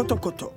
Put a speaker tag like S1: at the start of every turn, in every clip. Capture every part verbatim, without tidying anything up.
S1: koto koto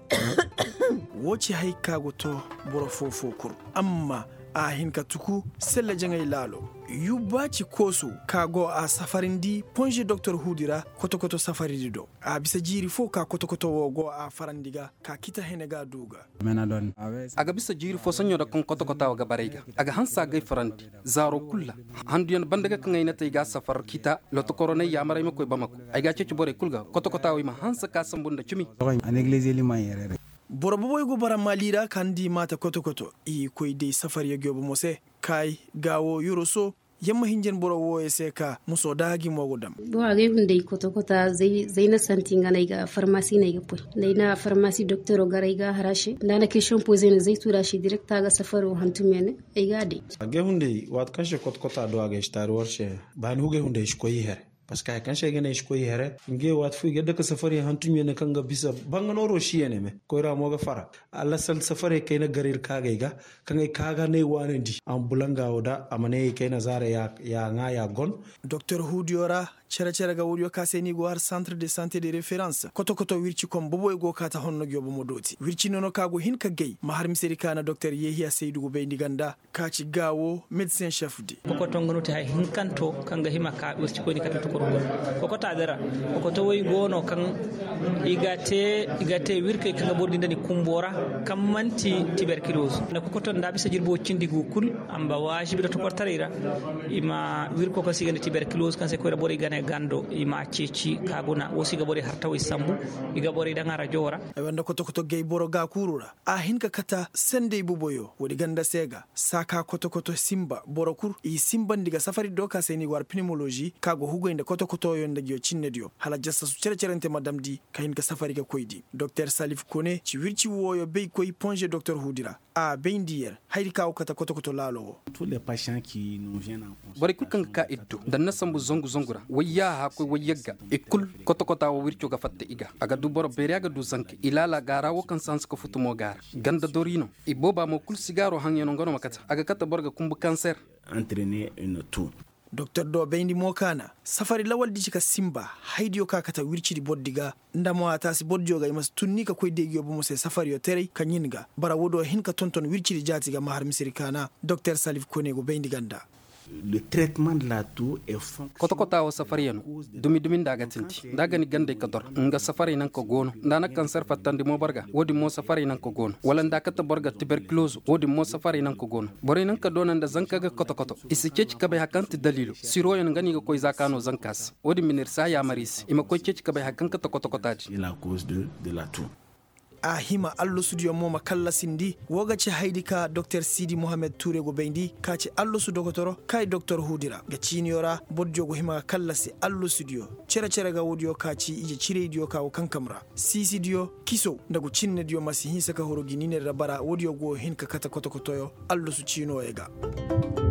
S1: woci haikago to boro fofo kur amma a hinka tuku sella jangay lalo yubaci koso kago a safarindi ponje docteur hudira koto koto safaridi do a bisa jiri fo ka koto koto wogo a farandiga ka kita henega duga
S2: menadon
S3: aga bisa jiri fo sonyo da kon koto koto waga barega aga hansa gay farandi zaro kulla handiyan bandaga kan ngay natay ga safar kita loto korona ya maray makoy bamako ay ga ci bore kulga koto koto wi ma hansa ka sambunda cumi
S2: an église liman yere
S1: borobo boy go bara malira kandi mata koto koto i koy de safar ya gyobo mose kai gawo yuroso yamma hinjen boro wo eseka muso dagi mogodam
S4: bo age hunde koto kota zai zaina santinga na ga pharmacie na ga pul na pharmacie docteur garaiga harashi dana question poser ne zai tura shi direct ga safaro hantumene ai ga de
S5: age hunde wat kashe koto kota do age star warshe ban huge hunde shi koyi here parce que kan shege ne shi koyi here nge wat fu yadda ka safari hantumene kanga bisa banganoro shi ne me ko ra mo ga fara alla sal safari kai na garir kaga ga kanga kaga ne wanandi an bulanga oda amane kai na zara ya ya nga ya gon
S1: docteur Hudiora chere chere ga wuriyo kaseni go har centre de santé de référence koto koto wirci kom bobo go kata honno gyobo modoti wirci nono kago hin ka gay mahar miseri kana docteur Yehia Seydou go be ndiganda kaci gawo médecin chef di
S6: koto ngonuti hay hin kanto kanga hima ka wirci ko ni kata to ko ko ta dara ko to way gono kan igate igate wirke kanga bordi ndani kumbora kam manti tuberculose na ko to ndabi sa jirbo cindi go kul amba wajibi to portarira ima wirko ko sigande tuberculose kan se ko bori gane gando ima ceci kaguna wosi ga bori harta way sambu iga bori dangara jora
S1: ay wanda koto koto gay boro ga kurura a hinka kata sende buboyo wodi ganda sega saka koto koto simba borokur i simba ndiga safari doka seni war pneumologie kago hugo inde koto koto yonda gyo cinne dio hala jassa su cere cerente madam di kahin ka safari ga koydi docteur Salif Kone ci wirci woyo bey koy ponje docteur Hudira a beindier haydi ka kata koto koto lalo
S2: tous les patients qui nous viennent en
S3: bari kul kan ka iddu dan nasambu zongu zongura wayya ha ko wayyaga e kul koto kota wo wircu ga fatte iga aga du boro bere aga du zanke ilala gara wo kan sans ko futumo gar ganda dorino e boba mo kul sigaro hanyeno ngono makata aga kata borga kumbu cancer
S2: entraîner une tour
S1: docteur do bendi mokana safari lawal di ka simba haydiyo ka kata wirci di boddiga ndamo ata si bodjo ga imas tunni ka koy degi yobo mo se safari yo tere kanyinga bara wodo hin ka tonton wirci di jati ga mahar misiri kana docteur Salif Kone go bendi ganda
S2: le traitement de la toux est fond
S3: koto kota o safari yanu dumi dumi daga tinti daga ni gande ka dor nga safari nan ko gono ndana cancer fatande mo barga wodi mo safari nan ko gono wala ndaka ta borga tuberculose wodi mo safari nan ko gono bore nan ka donan da zanka ga koto koto isi ceci ka bai hakanti dalilu siro yan gani ga koy zakano zankas wodi minir sa ya maris ima koy ceci ka bai hakanka ta koto kotaji
S2: la cause de de la toux
S1: a hima allo studio mo makalla sindi woga ci haydika docteur Sidi Mohamed Touré go bendi ka ci allo su dokotoro kay docteur Hudira ga ciniora bodjo go hima kalla si allo studio cere cere ga wodio ka ci ije cire dio ka o kankamra sisi dio kiso ndago cinne dio masi hinsa ka horo ginine rabara wodio go hin ka kata koto kotoyo allo su cino ega